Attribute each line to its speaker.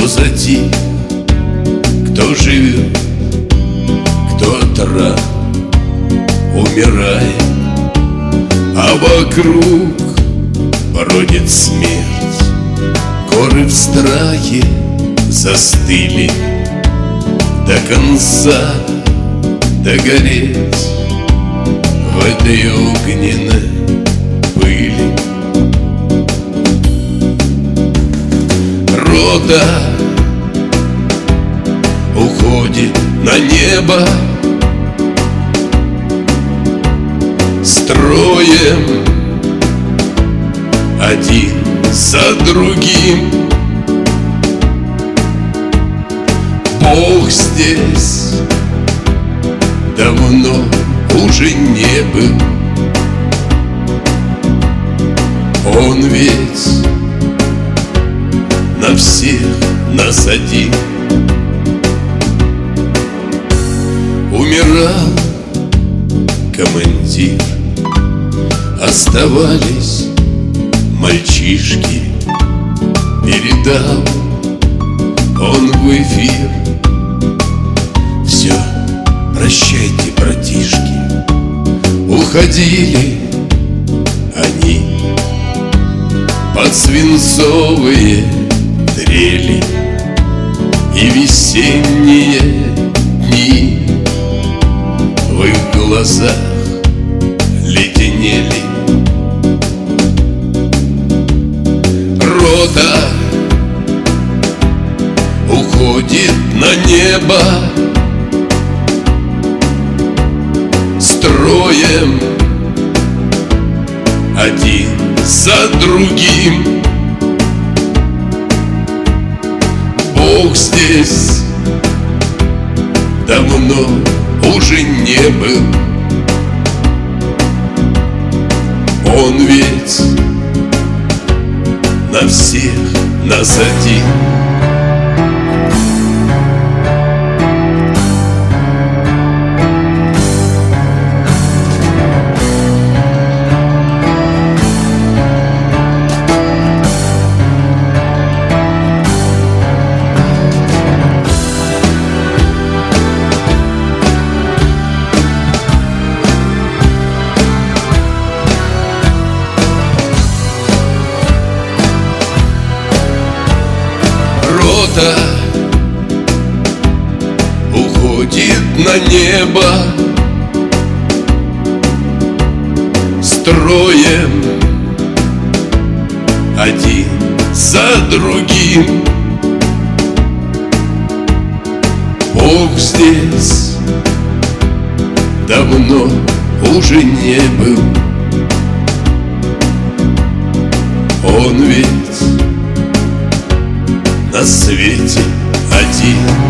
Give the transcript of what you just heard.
Speaker 1: кто затих, кто живет, кто от ран умирает, а вокруг бродит смерть. Горы в страхе застыли до конца, догореть в этой огненной пыли. Рота уходит на небо строем, один за другим. Бог здесь давно уже не был. Он ведь на всех нас один. Умирал командир, оставались мальчишки. Передал он в эфир: все, прощайте, братишки. Уходили они под свинцовые трели и весенние дни. В их глазах леденели. Рота уходит на небо строем, один за другим. Бог здесь давно уже не был. Он ведь на всех нас один. Рота уходит на небо строем, один за другим. Бог здесь давно уже не был. Он ведь на свете один.